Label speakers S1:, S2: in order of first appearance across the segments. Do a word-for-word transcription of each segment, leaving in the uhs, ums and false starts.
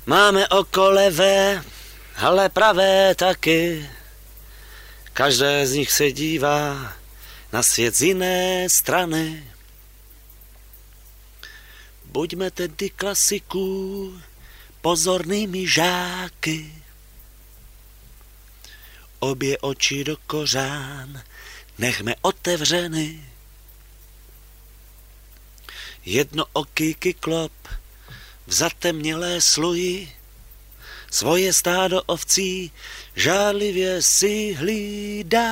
S1: Máme oko levé, ale pravé taky. Každé z nich se dívá na svět z jiné strany. Buďme tedy klasiků pozornými žáky. Obě oči do kořán nechme otevřeny. Jednooký kyklop v zatemnělé sluji svoje stádo ovcí žárlivě si hlídá.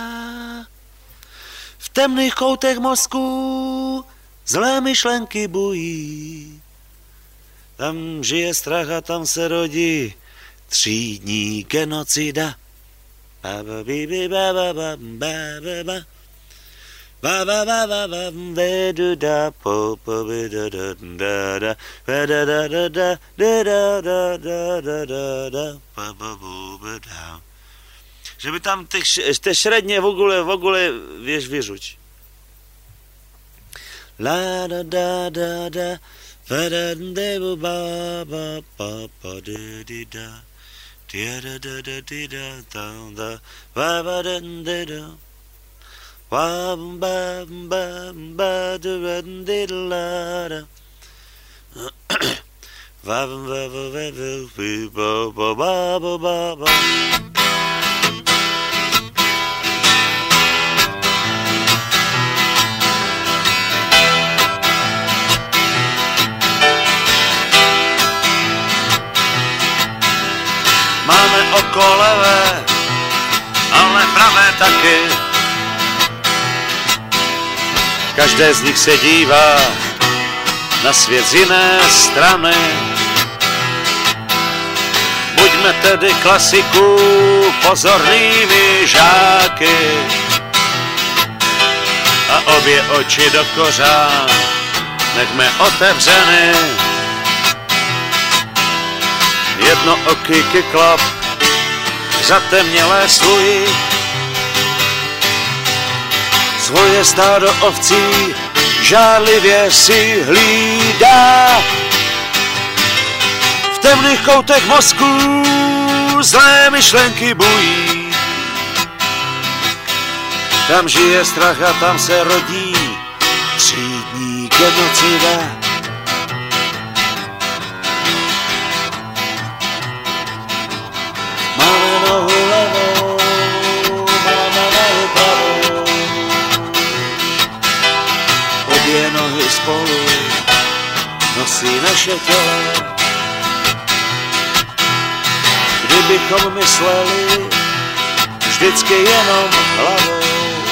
S1: V temných koutech mozků zlé myšlenky bují. Tam žije strach a tam se rodí třídní genocida. Ba ba bi bi ba ba ba ba ba ba ba ba ba ba ba ba du da po po bi da da da da ba da da da da da da da da da da ba ba bu ba da. Že by tam te šredně v ogóle v ogóle vieš vyžuť. La da da da da ba da da ba ba ba ba da di da. Da da da da da da da ba ba da da da ba ba ba ba da da da da ba ba ba ba ba ba ba ba. Máme oko levé, ale pravé taky. Každé z nich se dívá na svět z jiné strany. Buďme tedy klasiků pozornými žáky a obě oči do kořán nechme otevřeny. Jednooký kyklop v zatemnělé sluji svoje stádo ovcí žárlivě si hlídá. V temných koutech mozků zlé myšlenky bují. Tam žije strach a tam se rodí třídní genocida. Máme nohu levou, máme nohu pravou, obě nohy spolu nosí naše tělo. Kdybychom mysleli vždycky jenom hlavou,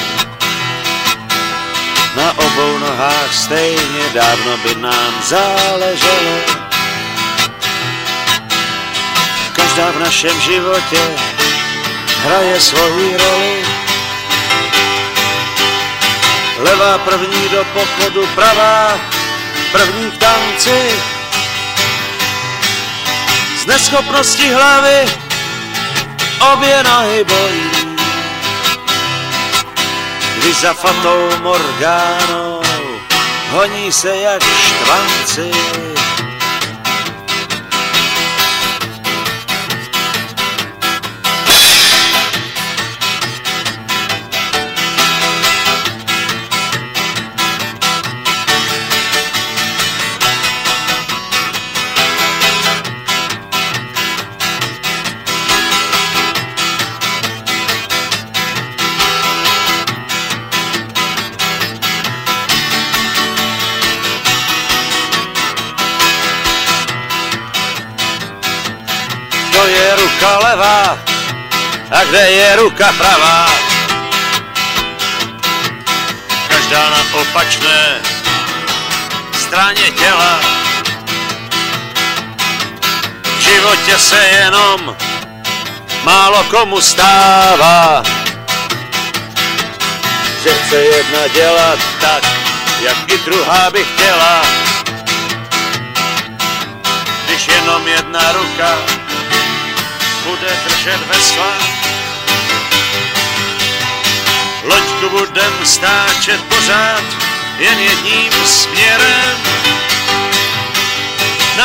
S1: na obou nohách stejně dávno by nám záleželo. Každá v našem životě hraje svoji roli. Levá první do pochodu, pravá první k tanci. Z neschopnosti hlavy obě nohy bolí. Když za fatou Morgánou honí se jak štvanci. To je ruka levá a kde je ruka pravá? Každá na opačné straně těla. V životě se jenom málo komu stává, že chce jedna dělat tak, jak i druhá by chtěla. Když jenom jedna ruka bude držet vesla, loďku budem stáčet pořád jen jedním směrem. Na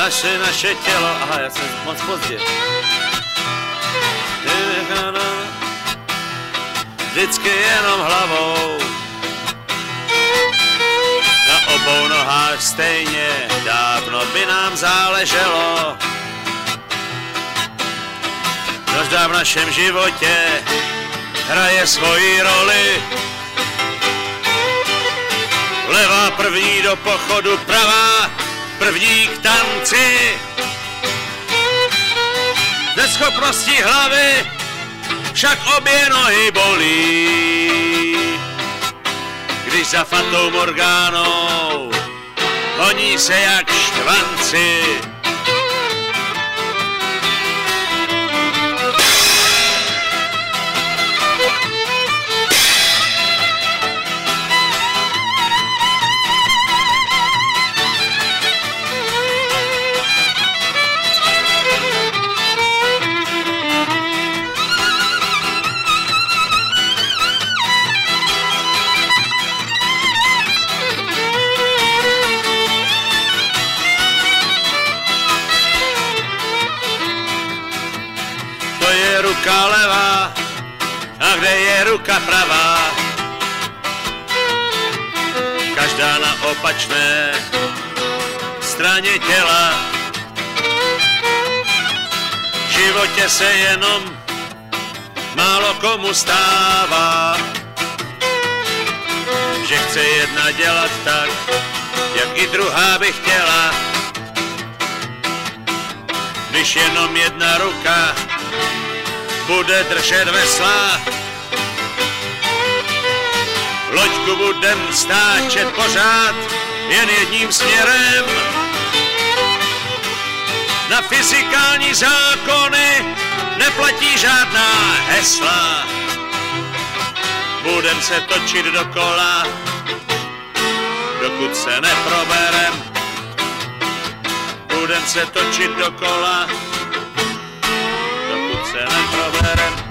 S1: naše, naše tělo. Aha, já jsem moc pozdě. Vždycky jenom hlavou, na obou nohách stejně, dávno by nám záleželo. Každá v našem životě hraje svoji roli. Levá první do pochodu, pravá první k tanci. Neschopnosti hlavy však obě nohy bolí. Když za Fatou Morgánou honí se jak štvanci. Ruka levá, a kde je ruka pravá? Každá na opačné straně těla. V životě se jenom málo komu stává, že chce jedna dělat tak, jak i druhá by chtěla. Když jenom jedna ruka bude držet vesla, loďku budem stáčet pořád jen jedním směrem. Na fyzikální zákony neplatí žádná hesla. Budem se točit dokola, dokud se neproberem. Budem se točit dokola, dokud se neproberem.